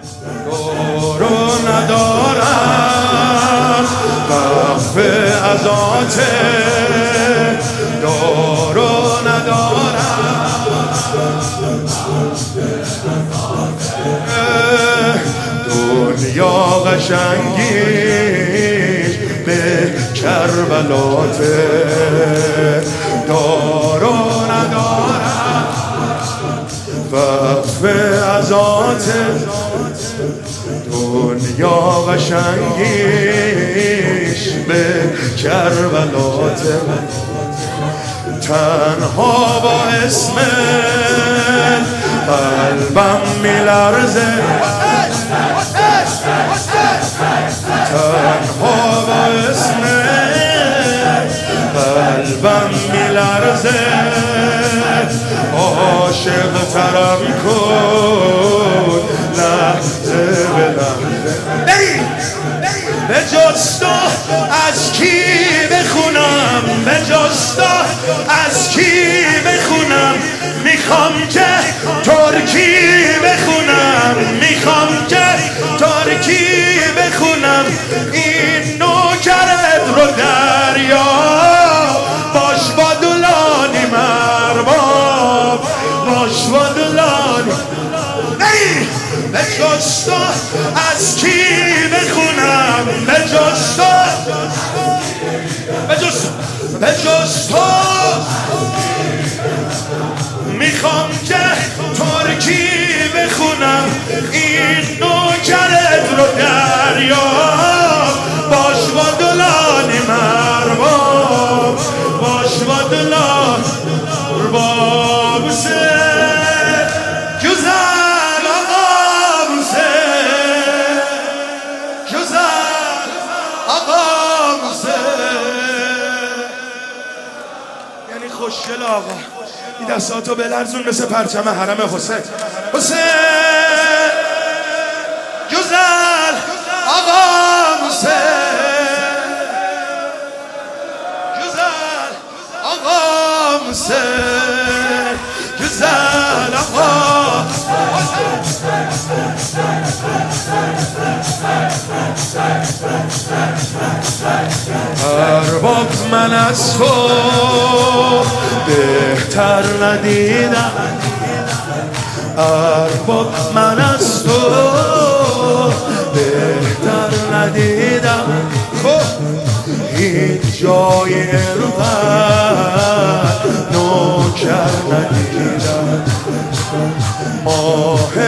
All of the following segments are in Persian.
دورو ندارم وقف ازاته، دورو ندارم دنیا قشنگیش به کربلاته، دورو ندارم وقف ازاته، دنیا قشنگیش به کربلاته، تنها با اسم قلبم میلرزه، تنها با اسم قلبم میلرزه، عاشق ترم کن لحظه به لحظه. به جز تو از کی بخونم، به جز تو از کی بخونم، میخوام که ترکی بخونم، میخوام که ترکی بخونم، این نوکرت رو دریا باش با دلانی مرباب، باش با دلانی. به جز تو از کی بخونم، به جز تو، به جز تو میخوام که ترکی بخونم، این نوکرت رو دریا باش با دلانی مرباب، باش با دلان مرباب. güzel ağam sen، güzel ağam sen. یعنی خوشگل آقا، این دستاتو بلرزون مثل پرچم حرم حسین. حسین güzel ağam sen، güzel ağam sen، güzel ağam. ارباب من از تو بهتر ندیدم، ارباب من از تو بهتر ندیدم، هیچ جای عرفت نوکر ندیدم. ماه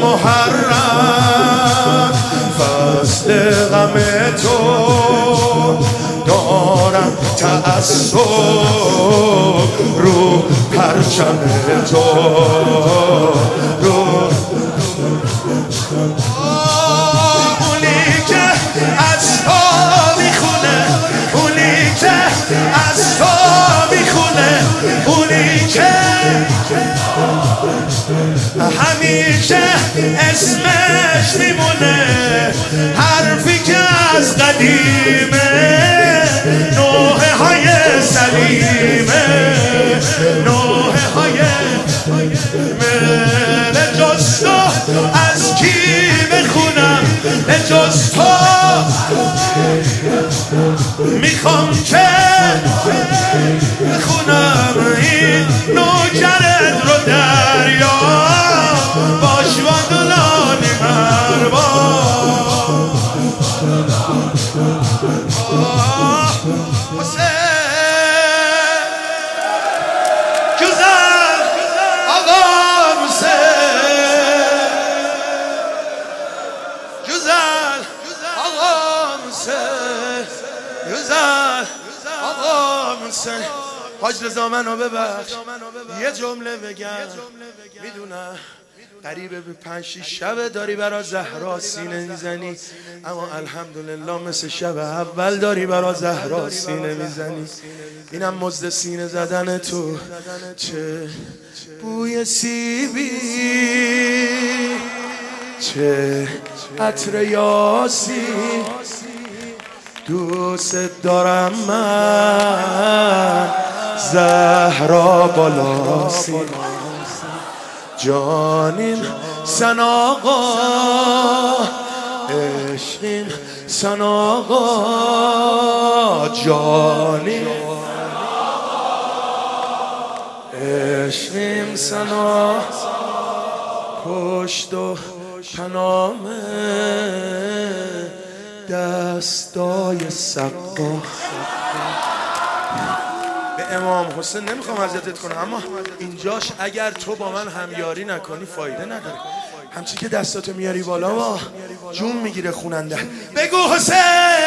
محرم فصل غم تو دارم تعصب رو پرچم تو، رو اونی که از تو میخونه، اونی که از تو میخونه، اونی که همیشه اسمش میمونه، حرفی که از قدیمه، نوحه های سلیمه، نوحه های به جز تو از کی بخونم، به جز تو میخوام که بخونم، این نوکرت رو دریا باش با دلانی مرباب. güzel ağam sen، güzel ağam sen، güzel ağam sen. حاج رضا منو ببخش، یه جمله بگم. میدونم قریبه به 5-6 شبه داری برا زهرا سینه میزنی، اما الحمدلله مثل شب اول داری برا زهرا سینه میزنی. اینم مزد سینه زدن تو. چه بوی سیبی، چه عطر یاسی، دوست دارم من زهرا بالاسی. جانیم سن آقا عشقیم سن آقا جانی عشقیم سن آقا پشت و پنامه دستای سقا. به امام حسین نمیخوام اذیتت کنم، اما اینجاش اگر تو با من همیاری نکنی فایده نداره. همچی که دستاتو میاری بالا و جون میگیره خوننده. بگو حسین،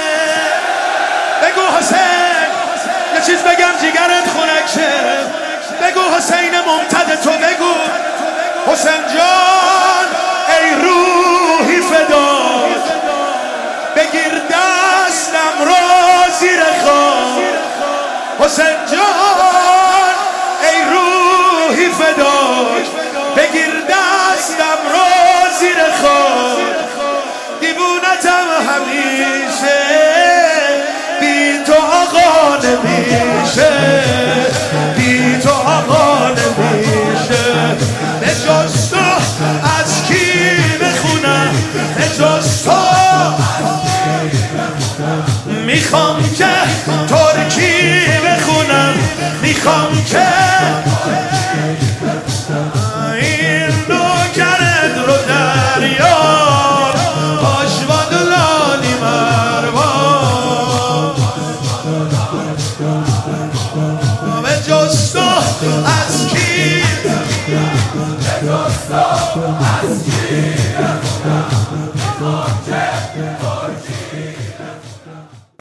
بگو حسین، یه چیز بگم جیگرت خنک شه. بگو حسین ممتد تو، بگو حسین جان ای روحی فدات، بگیر دستم رو زیر خاک. حسین جان ای روحی فدات، بگیر دستم رو زیر خاک. دیوونتم همیشه بی تو آقا نمیشه، بی تو آقا نمیشه. به جز تو از کی بخونم، به جز تو میخوام که ترکی بخونم، میخوام که این نوکرت رو دریا آشواد لانی مروا. به جز تو از کی، به جز تو از کی